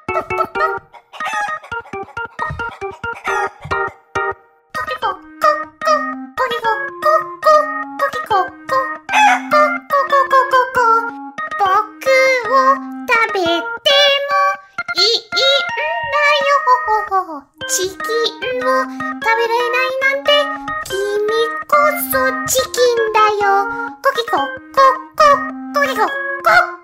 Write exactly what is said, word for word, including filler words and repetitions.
チキンを食べられないなんて君こそチキンだよ。コキココココキココ